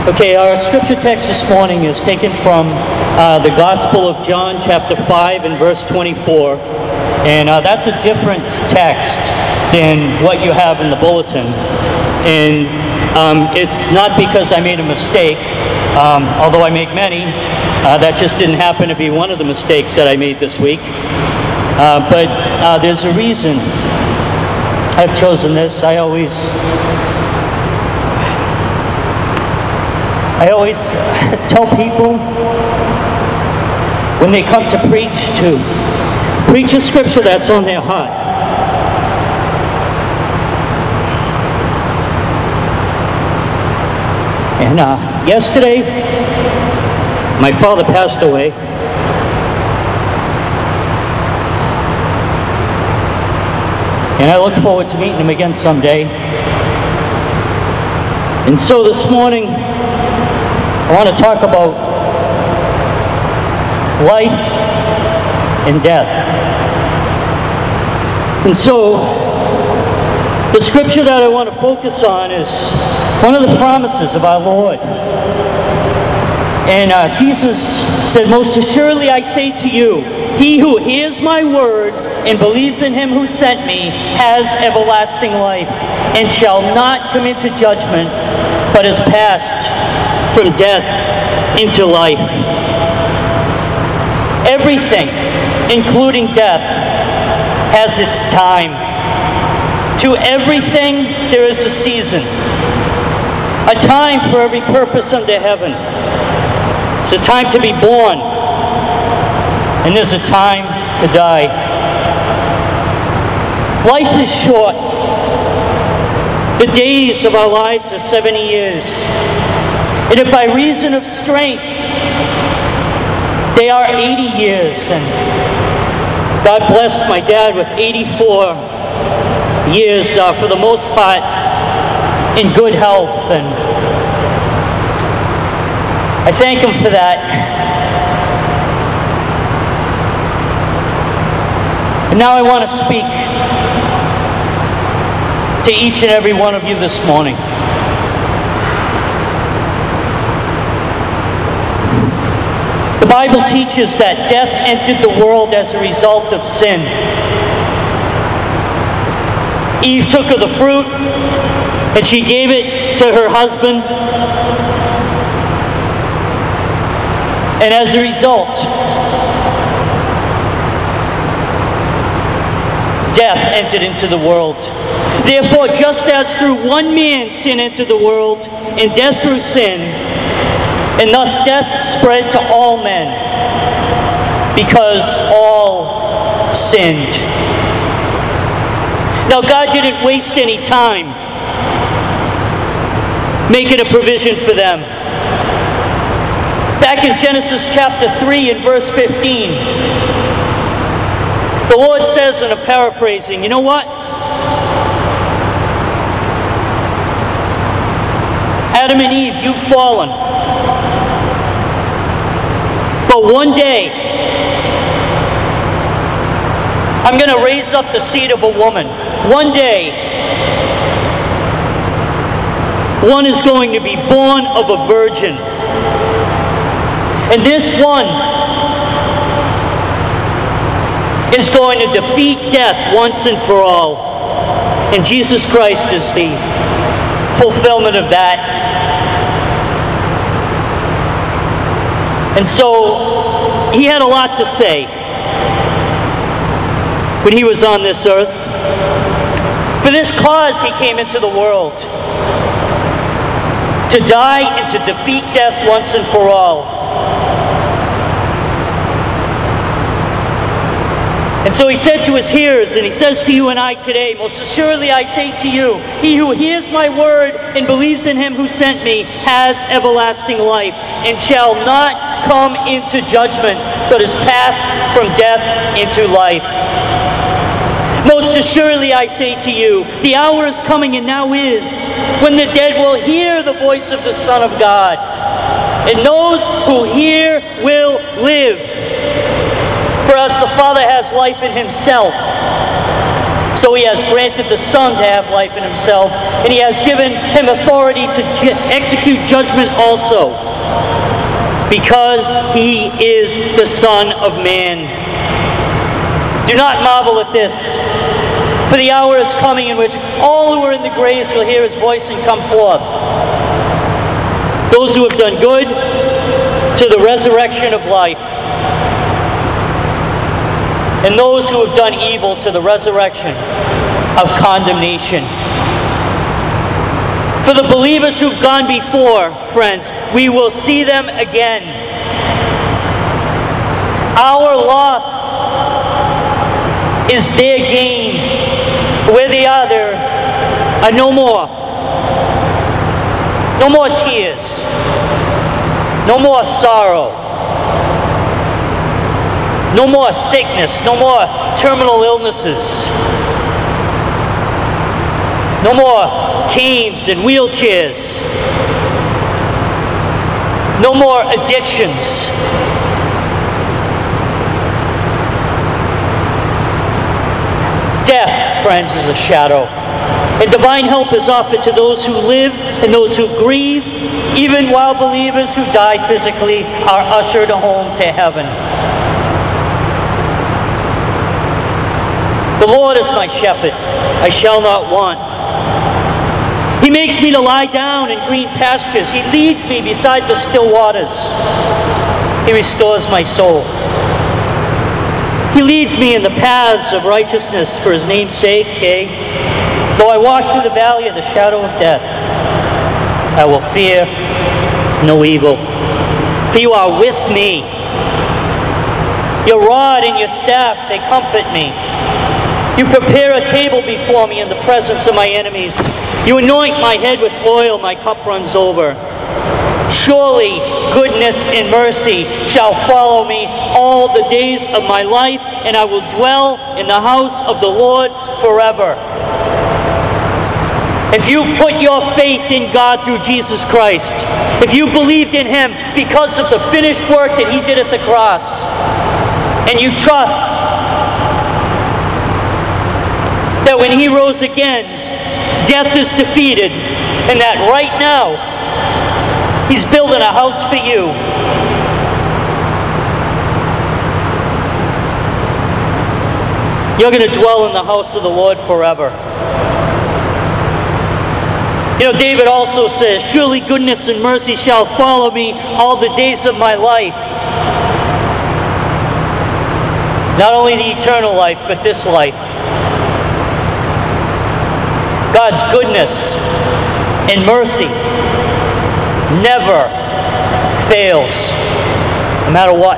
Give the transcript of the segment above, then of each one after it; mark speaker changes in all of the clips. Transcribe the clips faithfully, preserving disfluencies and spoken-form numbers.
Speaker 1: Okay, our scripture text this morning is taken from uh, the Gospel of John, chapter five, and verse twenty-four. And uh, that's a different text than what you have in the bulletin. And um, it's not because I made a mistake, um, although I make many. Uh, that just didn't happen to be one of the mistakes that I made this week. Uh, but uh, there's a reason I've chosen this. I always... I always tell people when they come to preach to preach a scripture that's on their heart. And uh, yesterday, my father passed away. And I look forward to meeting him again someday. And so this morning, I want to talk about life and death. And so, the scripture that I want to focus on is one of the promises of our Lord. And uh, Jesus said, "Most assuredly I say to you, he who hears my word and believes in him who sent me has everlasting life, and shall not come into judgment, but is passed from death into life." Everything, including death, has its time. To everything there is a season, a time for every purpose under heaven. It's a time to be born, and there's a time to die. Life is short. The days of our lives are seventy years. And if by reason of strength they are eighty years, and God blessed my dad with eighty-four years, uh, for the most part, in good health, and I thank him for that. And now I want to speak to each and every one of you this morning. The Bible teaches that death entered the world as a result of sin. Eve took of the fruit, and she gave it to her husband. And as a result, death entered into the world. Therefore, just as through one man sin entered the world, and death through sin, and thus death spread to all men, because all sinned. Now, God didn't waste any time making a provision for them. Back in Genesis chapter three and verse fifteen, the Lord says, and I'm paraphrasing, you know what? Adam and Eve, you've fallen. But one day, I'm going to raise up the seed of a woman. One day, one is going to be born of a virgin. And this one is going to defeat death once and for all. And Jesus Christ is the fulfillment of that. And so, he had a lot to say when he was on this earth. For this cause he came into the world, to die and to defeat death once and for all. And so he said to his hearers, and he says to you and I today, most assuredly I say to you, he who hears my word and believes in him who sent me has everlasting life, and shall not come into judgment, but is passed from death into life. Most assuredly I say to you, the hour is coming, and now is, when the dead will hear the voice of the Son of God, and those who hear will live. For as the Father has life in himself, So he has granted the Son to have life in himself, and he has given him authority to ju- execute judgment also, because he is the Son of Man. Do not marvel at this, for the hour is coming in which all who are in the graves will hear his voice and come forth. Those who have done good, to the resurrection of life, and those who have done evil to the resurrection of condemnation. For the believers who've gone before, friends, we will see them again. Our loss is their gain. Where they are, there are no more. No more tears. No more sorrow. No more sickness. No more terminal illnesses. No more canes and wheelchairs. No more addictions. Death, friends, is a shadow. And divine help is offered to those who live and those who grieve, even while believers who die physically are ushered home to heaven. The Lord is my shepherd, I shall not want. He makes me to lie down in green pastures. He leads me beside the still waters. He restores my soul. He leads me in the paths of righteousness for his name's sake, yea. Though I walk through the valley of the shadow of death, I will fear no evil. For you are with me. Your rod and your staff, they comfort me. You prepare a table before me in the presence of my enemies. You anoint my head with oil, my cup runs over. Surely goodness and mercy shall follow me all the days of my life, and I will dwell in the house of the Lord forever. If you put your faith in God through Jesus Christ, if you believed in him because of the finished work that he did at the cross, and you trust that when he rose again, death is defeated, and that right now, he's building a house for you. You're going to dwell in the house of the Lord forever. You know, David also says, surely goodness and mercy shall follow me all the days of my life. Not only the eternal life, but this life. God's goodness and mercy never fails, no matter what.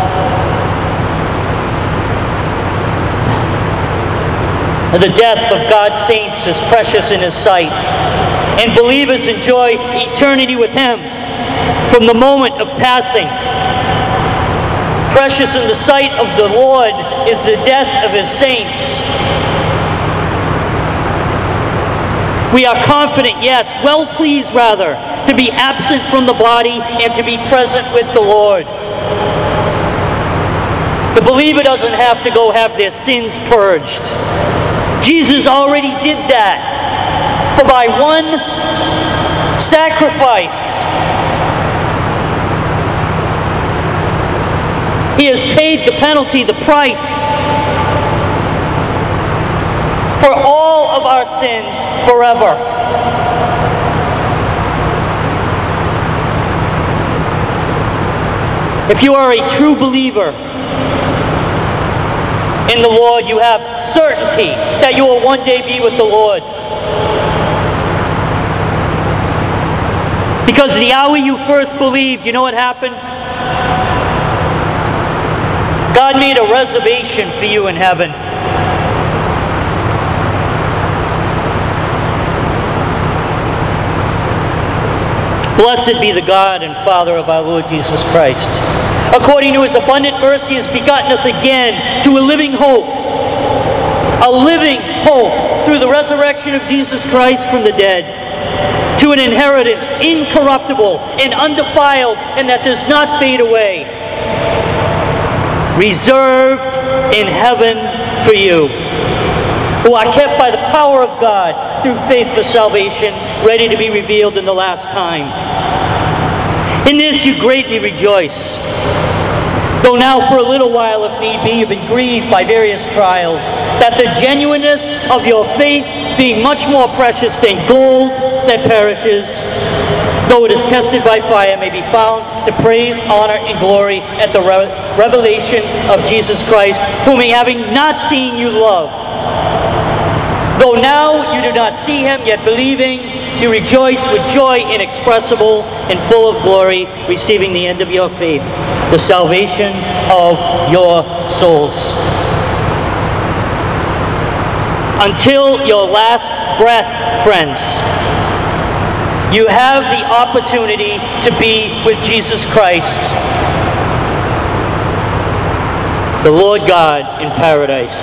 Speaker 1: The death of God's saints is precious in his sight, and believers enjoy eternity with him from the moment of passing. Precious in the sight of the Lord is the death of his saints. We are confident, yes, well pleased rather, to be absent from the body and to be present with the Lord. The believer doesn't have to go have their sins purged. Jesus already did that. For by one sacrifice, he has paid the penalty, the price, for all of our sins forever. If you are a true believer in the Lord, you have certainty that you will one day be with the Lord. Because the hour you first believed, you know what happened? God made a reservation for you in heaven. Blessed be the God and Father of our Lord Jesus Christ. According to his abundant mercy, has begotten us again to a living hope. A living hope through the resurrection of Jesus Christ from the dead. To an inheritance incorruptible and undefiled, and that does not fade away. Reserved in heaven for you. who are kept by the power of God through faith for salvation, ready to be revealed in the last time. In this you greatly rejoice, though now for a little while, if need be, you've been grieved by various trials, that the genuineness of your faith, being much more precious than gold that perishes, though it is tested by fire, may be found to praise, honor, and glory at the re- revelation of Jesus Christ, whom having not seen you love. Though now you do not see him, yet believing, you rejoice with joy inexpressible and full of glory, receiving the end of your faith, the salvation of your souls. Until your last breath, friends, you have the opportunity to be with Jesus Christ, the Lord God, in paradise,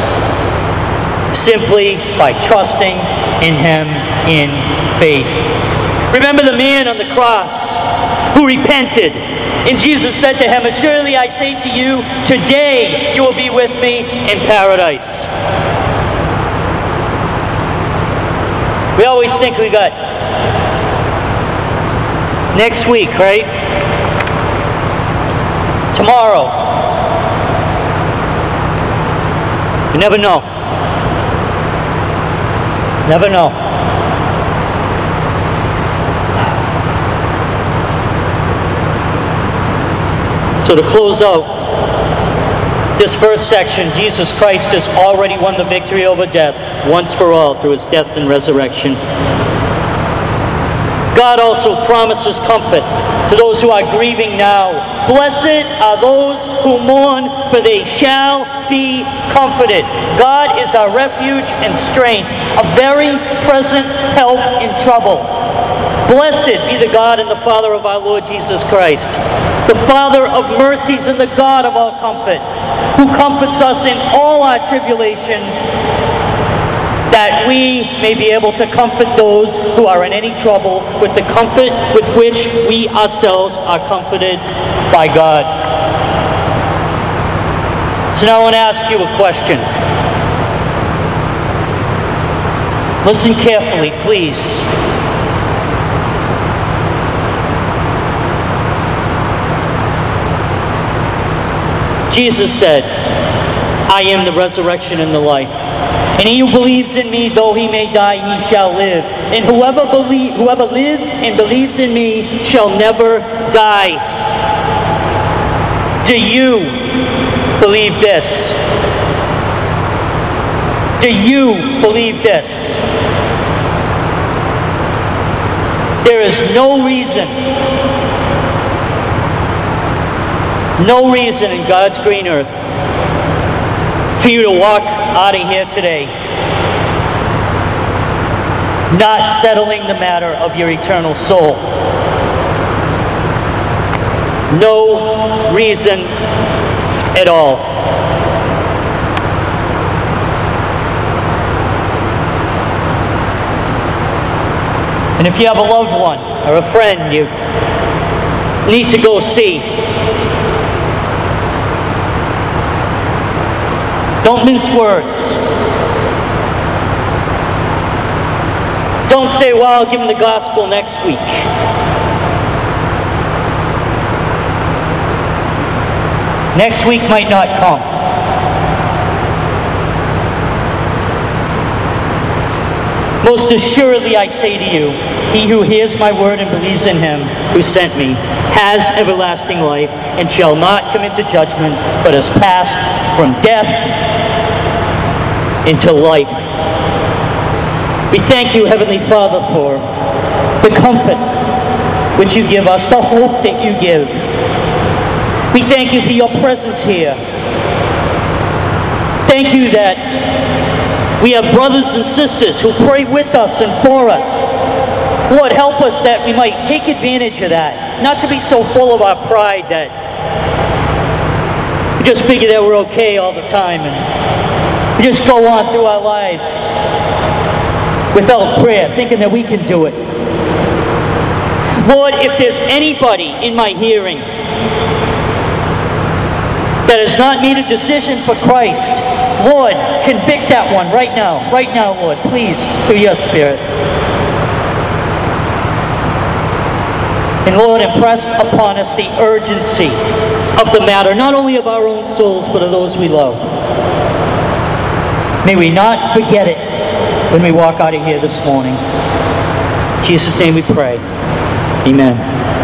Speaker 1: simply by trusting in him in faith. Remember the man on the cross who repented, and Jesus said to him, "Assuredly I say to you, today you will be with me in paradise." We always think we got next week, right? Tomorrow. You never know. Never know. So to close out this first section, Jesus Christ has already won the victory over death once for all through his death and resurrection. God also promises comfort to those who are grieving now. Blessed are those who mourn, for they shall be comforted. God is our refuge and strength, a very present help in trouble. Blessed be the God and the Father of our Lord Jesus Christ, the Father of mercies and the God of all comfort, who comforts us in all our tribulation, that we may be able to comfort those who are in any trouble with the comfort with which we ourselves are comforted by God. So now I want to ask you a question. Listen carefully, please. Jesus said, "I am the resurrection and the life. And he who believes in me, though he may die, he shall live. And whoever believe, whoever lives and believes in me shall never die." Do you believe this? Do you believe this? There is no reason, no reason in God's green earth for you to walk out of here today not settling the matter of your eternal soul. No reason at all. And if you have a loved one or a friend you need to go see, don't mince words. Don't say, "Well, I'll give them the gospel next week." Next week might not come. Most assuredly I say to you, he who hears my word and believes in him who sent me has everlasting life and shall not come into judgment, but has passed from death into life. We thank you, Heavenly Father, for the comfort which you give us, the hope that you give. We thank you for your presence here. Thank you that we have brothers and sisters who pray with us and for us. Lord, help us that we might take advantage of that, not to be so full of our pride that we just figure that we're okay all the time and we just go on through our lives without prayer, thinking that we can do it. Lord, if there's anybody in my hearing that has not made a decision for Christ, Lord, convict that one right now. Right now, Lord, please, through your Spirit. And Lord, impress upon us the urgency of the matter, not only of our own souls, but of those we love. May we not forget it when we walk out of here this morning. In Jesus' name we pray. Amen.